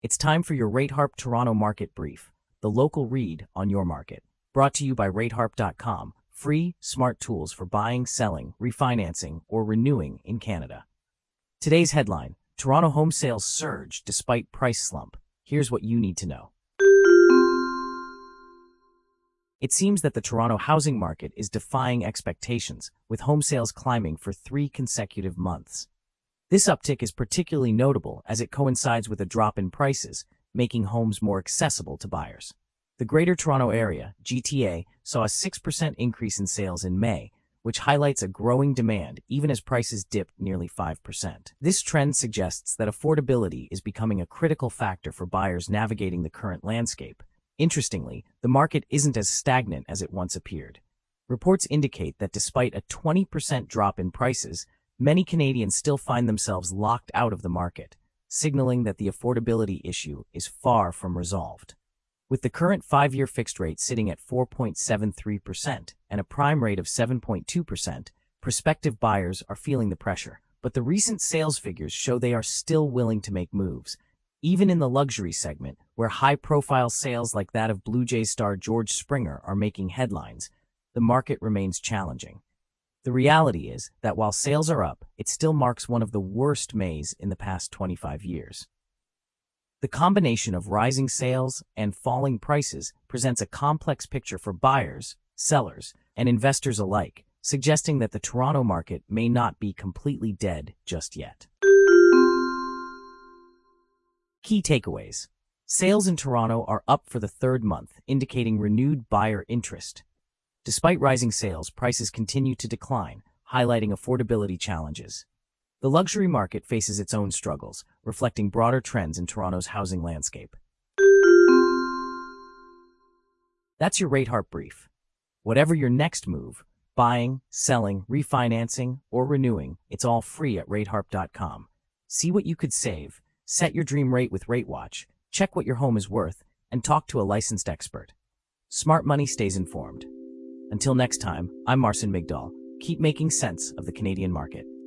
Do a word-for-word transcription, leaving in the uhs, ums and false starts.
It's time for your RateHarp Toronto Market Brief, the local read on your market. Brought to you by rate harp dot com, free, smart tools for buying, selling, refinancing, or renewing in Canada. Today's headline: Toronto home sales surge despite price slump. Here's what you need to know. It seems that the Toronto housing market is defying expectations, with home sales climbing for three consecutive months. This uptick is particularly notable as it coincides with a drop in prices, making homes more accessible to buyers. The Greater Toronto Area, G T A, saw a six percent increase in sales in May, which highlights a growing demand even as prices dipped nearly five percent. This trend suggests that affordability is becoming a critical factor for buyers navigating the current landscape. Interestingly, the market isn't as stagnant as it once appeared. Reports indicate that despite a twenty percent drop in prices, many Canadians still find themselves locked out of the market, signaling that the affordability issue is far from resolved. With the current five-year fixed rate sitting at four point seven three percent and a prime rate of seven point two percent, prospective buyers are feeling the pressure. But the recent sales figures show they are still willing to make moves. Even in the luxury segment, where high-profile sales like that of Blue Jays star George Springer are making headlines, the market remains challenging. The reality is that while sales are up, it still marks one of the worst Mays in the past twenty-five years. The combination of rising sales and falling prices presents a complex picture for buyers, sellers, and investors alike, suggesting that the Toronto market may not be completely dead just yet. Key takeaways. Sales in Toronto are up for the third month, indicating renewed buyer interest. Despite rising sales, prices continue to decline, highlighting affordability challenges. The luxury market faces its own struggles, reflecting broader trends in Toronto's housing landscape. That's your RateHarp Brief. Whatever your next move, buying, selling, refinancing, or renewing, it's all free at rate harp dot com. See what you could save, set your dream rate with RateWatch, check what your home is worth, and talk to a licensed expert. Smart money stays informed. Until next time, I'm Marcin Migdal. Keep making sense of the Canadian market.